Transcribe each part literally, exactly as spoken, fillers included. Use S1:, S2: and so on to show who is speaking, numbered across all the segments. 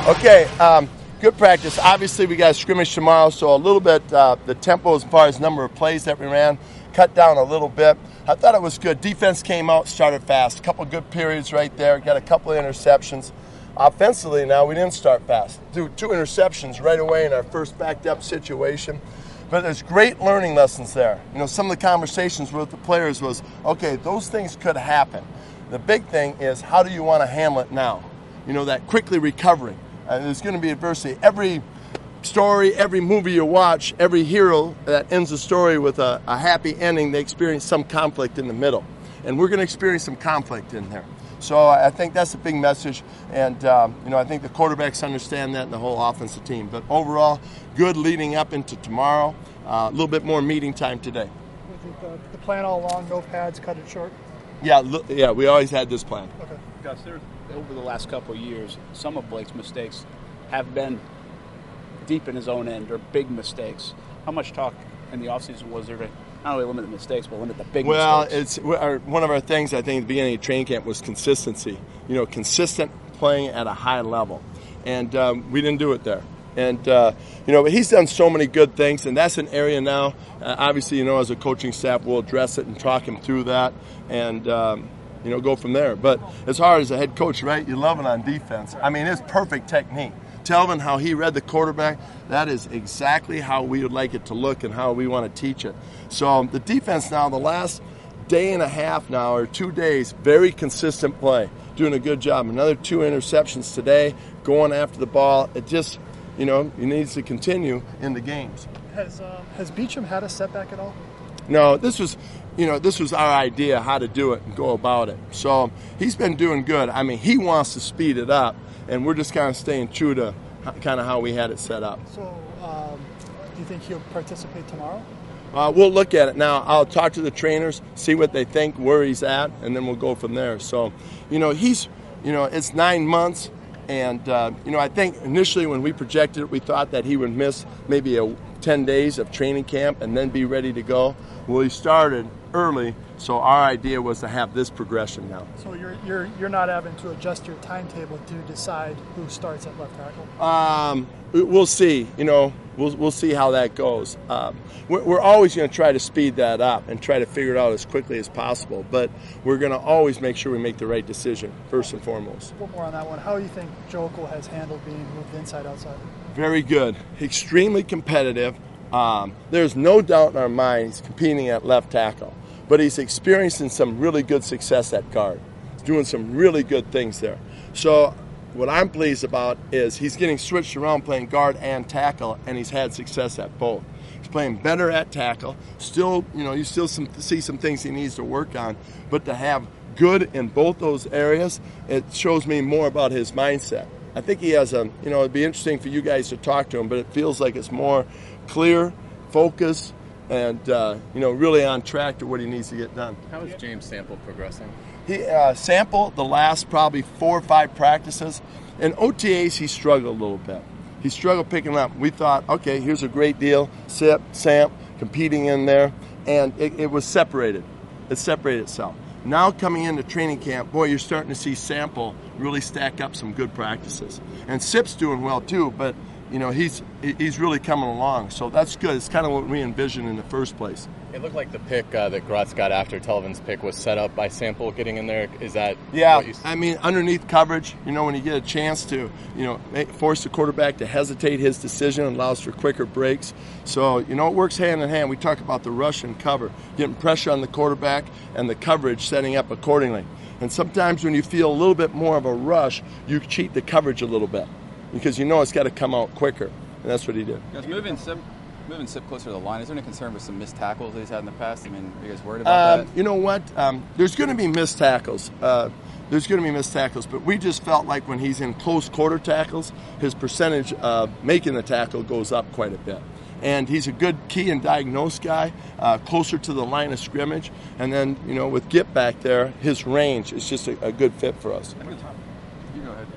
S1: Okay, um, good practice. Obviously, we got a scrimmage tomorrow, so a little bit, uh, the tempo as far as number of plays that we ran, cut down a little bit. I thought it was good. Defense came out, started fast. A couple good periods right there. Got a couple of interceptions. Offensively now, we didn't start fast. Threw two interceptions right away in our first backed up situation. But there's great learning lessons there. You know, some of the conversations with the players was, okay, those things could happen. The big thing is, how do you want to handle it now? You know, that quickly recovering. Uh, there's going to be adversity. Every story, every movie you watch, every hero that ends the story with a, a happy ending, they experience some conflict in the middle. And we're going to experience some conflict in there. So I think that's a big message. And, um, you know, I think the quarterbacks understand that and the whole offensive team. But overall, good leading up into tomorrow. Uh, a little bit more meeting time today.
S2: I think the, the plan all along, no pads, cut it short?
S1: Yeah, yeah, we always had this plan.
S2: Okay.
S3: Gus, there's, over the last couple of years, some of Blake's mistakes have been deep in his own end or big mistakes. How much talk in the offseason was there to not only limit the mistakes, but limit the big
S1: well,
S3: mistakes?
S1: Well, it's our, one of our things, I think, at the beginning of training camp was consistency. You know, consistent playing at a high level. And um, we didn't do it there. And, uh, you know, but he's done so many good things, and that's an area now. Uh, obviously, you know, as a coaching staff, we'll address it and talk him through that and, um, you know, go from there. But as hard as a head coach, right, you love it on defense. I mean, it's perfect technique. Telvin, how he read the quarterback, that is exactly how we would like it to look and how we want to teach it. So the defense now, the last day and a half now, or two days, very consistent play, doing a good job. Another two interceptions today, going after the ball. It just, you know, it needs to continue in the games.
S2: Has uh, has Beacham had a setback at all?
S1: No, this was, you know, this was our idea how to do it and go about it. So he's been doing good. I mean, he wants to speed it up, and we're just kind of staying true to kind of how we had it set up.
S2: So um, do you think he'll participate tomorrow?
S1: Uh, we'll look at it now. I'll talk to the trainers, see what they think, where he's at, and then we'll go from there. So, you know, he's, you know, it's nine months. And, uh, you know, I think initially when we projected it, we thought that he would miss maybe a ten days of training camp and then be ready to go. Well, he started early, so our idea was to have this progression now.
S2: So you're you're you're not having to adjust your timetable to decide who starts at left tackle?
S1: Um, we'll see. You know, we'll we'll see how that goes. Um, we're, we're always going to try to speed that up and try to figure it out as quickly as possible. But we're going to always make sure we make the right decision first and foremost.
S2: One more on that one. How do you think Jokel has handled being moved inside outside?
S1: Very good. Extremely competitive. Um, there's no doubt in our mind he's competing at left tackle, but he's experiencing some really good success at guard. He's doing some really good things there. So what I'm pleased about is he's getting switched around playing guard and tackle, and he's had success at both. He's playing better at tackle. Still, you know, you still some, see some things he needs to work on, but to have good in both those areas, it shows me more about his mindset. I think he has a, you know, it'd be interesting for you guys to talk to him, but it feels like it's more clear, focus, and, uh, you know, really on track to what he needs to get done.
S4: How is James Sample progressing?
S1: He uh, Sample, the last probably four or five practices. In O T As, he struggled a little bit. He struggled picking up. We thought, okay, here's a great deal. Sip, Samp, competing in there, and it, it was separated. It separated itself. Now coming into training camp, boy, you're starting to see Sample really stack up some good practices. And Sip's doing well too, but you know, he's he's really coming along. So that's good. It's kind of what we envisioned in the first place.
S4: It looked like the pick uh, that Gratz got after Telvin's pick was set up by Sample getting in there. Is that
S1: yeah?
S4: What you
S1: I mean, underneath coverage, you know, when you get a chance to, you know, make, force the quarterback to hesitate his decision, allows for quicker breaks. So, you know, it works hand in hand. We talk about the rush and cover, getting pressure on the quarterback and the coverage setting up accordingly. And sometimes when you feel a little bit more of a rush, you cheat the coverage a little bit because you know it's got to come out quicker. And that's what he did.
S5: Guys, moving Sip, moving Sip closer to the line, is there any concern with some missed tackles that he's had in the past? I mean, are you guys worried about
S1: um,
S5: that?
S1: You know what? Um, there's going to be missed tackles. Uh, there's going to be missed tackles, but we just felt like when he's in close quarter tackles, his percentage of making the tackle goes up quite a bit. And he's a good key and diagnose guy, uh, closer to the line of scrimmage. And then, you know, with Gip back there, his range is just a, a good fit for us.
S5: You go ahead.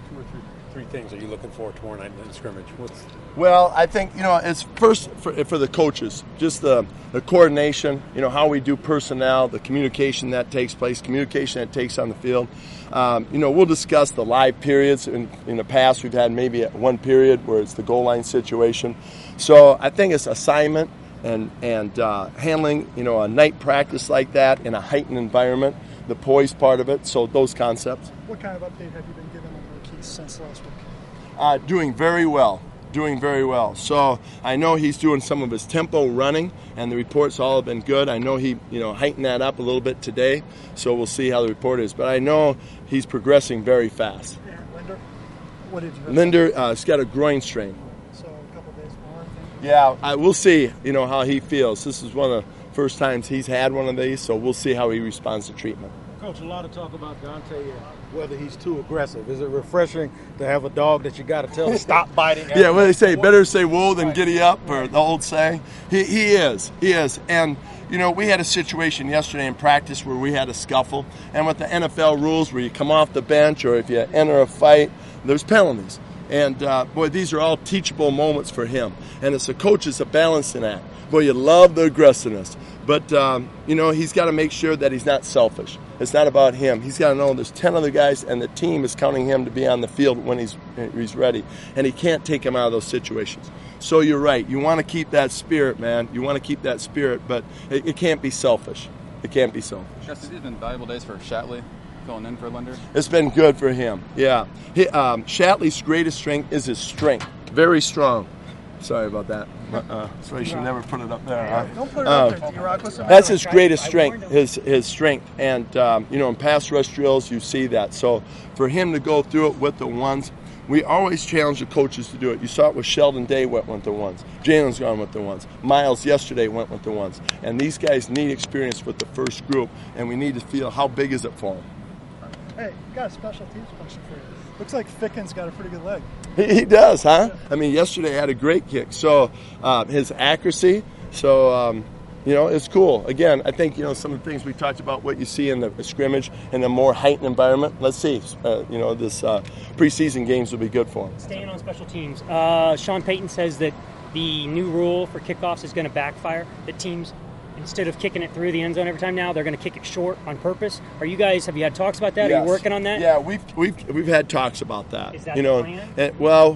S6: two or three, three things are you looking for tomorrow night in the scrimmage? What's
S1: Well, I think, you know, it's first for, for the coaches, just the, the coordination, you know, how we do personnel, the communication that takes place, communication that takes on the field. Um, you know, we'll discuss the live periods. In, in the past, we've had maybe one period where it's the goal line situation. So I think it's assignment and, and uh, handling, you know, a night practice like that in a heightened environment, the poise part of it, so those concepts.
S2: What kind of update have you been given on rookies since last week?
S1: Uh, doing very well. Doing very well. So I know he's doing some of his tempo running, and the reports all have been good. I know he, you know, heightened that up a little bit today, so we'll see how the report is. But I know he's progressing very fast.
S2: Yeah, Linder, what did you?
S1: Linder, uh, he's got a groin strain.
S2: So a couple days more. I think.
S1: Yeah, I, we'll see. You know how he feels. This is one of the first times he's had one of these, so we'll see how he responds to treatment.
S6: Coach, a lot of talk about Dante and whether he's too aggressive. Is it refreshing to have a dog that you got to tell to stop biting?
S1: Yeah, what do they say? Better say whoa than giddy up, or the old saying. He, he is. He is. And, you know, we had a situation yesterday in practice where we had a scuffle. And with the N F L rules where you come off the bench or if you enter a fight, there's penalties. And, uh, boy, these are all teachable moments for him. And it's the coaches a balancing act. Boy, you love the aggressiveness. But, um, you know, he's got to make sure that he's not selfish. It's not about him. He's got to know there's ten other guys, and the team is counting him to be on the field when he's he's ready. And he can't take him out of those situations. So you're right. You want to keep that spirit, man. You want to keep that spirit, but it, it can't be selfish. It can't be selfish.
S5: Justin, these have been valuable days for Shatley, filling in for Linder.
S1: It's been good for him, yeah. He, um, Shatley's greatest strength is his strength. Very strong. Sorry about that. Uh, so I should never put it up there. Huh?
S2: Don't put it
S1: Um,
S2: up there, D-Rock. What's the
S1: That's
S2: matter?
S1: his greatest strength, his his strength. And, um, you know, in pass rush drills, you see that. So for him to go through it with the ones, we always challenge the coaches to do it. You saw it with Sheldon Day went with the ones. Jalen's gone with the ones. Miles yesterday went with the ones. And these guys need experience with the first group, and we need to feel how big is it for them.
S2: Hey, we got a special teams question for you. Looks like Ficken's got a pretty good leg.
S1: He, he does, huh? I mean, yesterday had a great kick. So uh, his accuracy, so, um, you know, it's cool. Again, I think, you know, some of the things we talked about, what you see in the scrimmage in a more heightened environment. Let's see. Uh, you know, this uh, preseason games will be good for him.
S7: Staying on special teams, uh, Sean Payton says that the new rule for kickoffs is going to backfire. That teams, instead of kicking it through the end zone every time now, they're going to kick it short on purpose. Are you guys, have you had talks about that?
S1: Yes.
S7: Are you working on that?
S1: Yeah, we've we've we've had talks about that.
S7: Is that
S1: you
S7: the
S1: know,
S7: plan?
S1: and- well,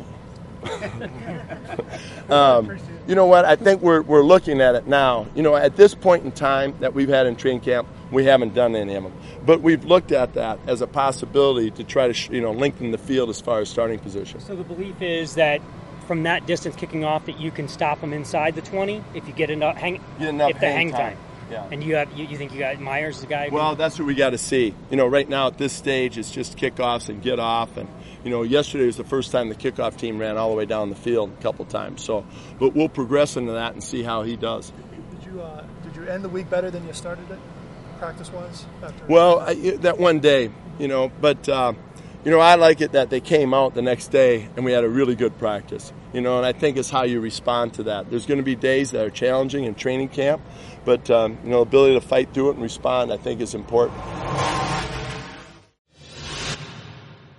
S1: um, you know what? I think we're we're looking at it now. You know, at this point in time that we've had in training camp, we haven't done any of them, but we've looked at that as a possibility to try to sh- you know lengthen the field as far as starting position.
S7: So the belief is that from that distance kicking off, that you can stop them inside the twenty if you get enough hang,
S1: Get enough
S7: if the
S1: hang
S7: hang
S1: time.
S7: time.
S1: Yeah.
S7: And you have you, you think you got Myers the guy?
S1: Well, that's what we got to see. You know, right now at this stage, it's just kickoffs and get off. And, you know, yesterday was the first time the kickoff team ran all the way down the field a couple times. So, but we'll progress into that and see how he does.
S2: Did you uh, did you end the week better than you started it, practice-wise? After
S1: Well, I, that one day, you know, but, uh, you know, I like it that they came out the next day and we had a really good practice. You know, and I think it's how you respond to that. There's going to be days that are challenging in training camp, but, um, you know, ability to fight through it and respond, I think, is important.